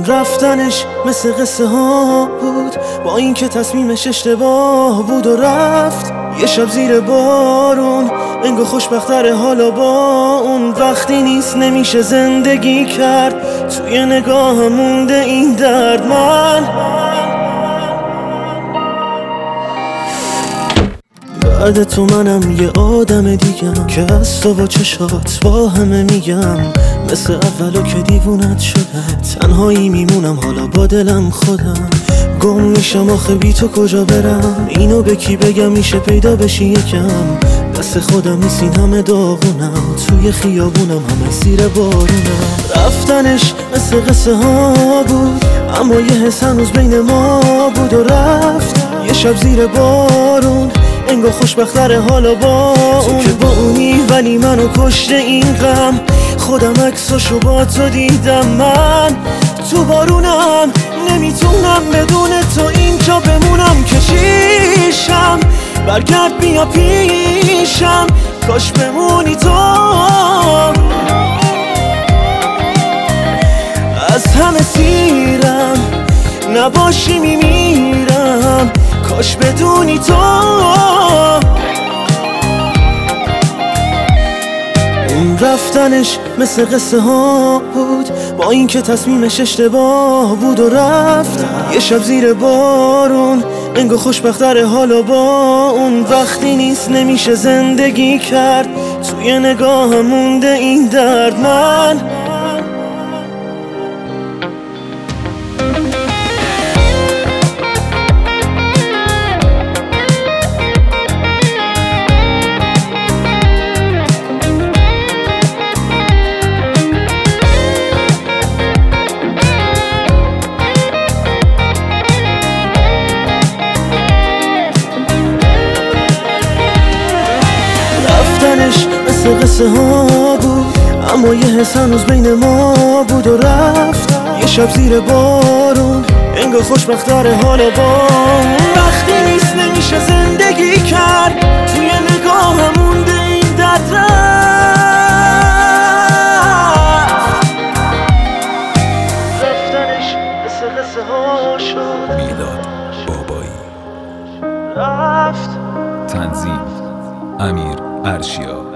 رفتنش مثل قصه ها بود، با اینکه تصمیمش اشتباه بود و رفت. یه شب زیر بارون انگار خوشبختره حالا با اون. وقتی نیست نمیشه زندگی کرد، توی نگاه مونده این درد. من بعد تو منم یه آدم دیگم که از تو با چشات با همه میگم. مثل اولو که دیوونت شدم، تنهایی میمونم حالا با دلم خودم. گم میشم آخه بی تو کجا برم، اینو به کی بگم میشه پیدا بشی یکم. دست خودم نیست این همه داغونم، توی خیابونم همه زیر بارونم. رفتنش مثل قصه ها بود، اما یه حس هنوز بین ما بود و رفت. یه شب زیر بارون انگار خوشبختره حالا با اون. که با اونی ولی منو کشته این غم، خودم عکساشو با تو دیدم. من تو بارونم نمیتونم بدون تو اینجا بمونم. کشیشم برگرد بیا پیشم، کاش بمونی تو. از همه سیرم نباشی میمیرم، کاش بدونی تو. اون رفتنش مثل قصه ها بود، با اینکه تصمیمش اشتباه بود و رفت. یه شب زیر بارون انگار خوشبختره حالا با اون. وقتی نیست نمیشه زندگی کرد، توی نگاه مونده این درد. من مثل قصه ها بود، اما یه حس هنوز بین ما بود و رفت. یه شب زیر بارون انگار خوشبختره حالا با اون. وقتی نیست نمیشه زندگی کرد، توی نگاه مونده این درد. رفتنش مثل قصه ها شد. میلاد بابایی. رفت. تنظیم امیر ارشیا.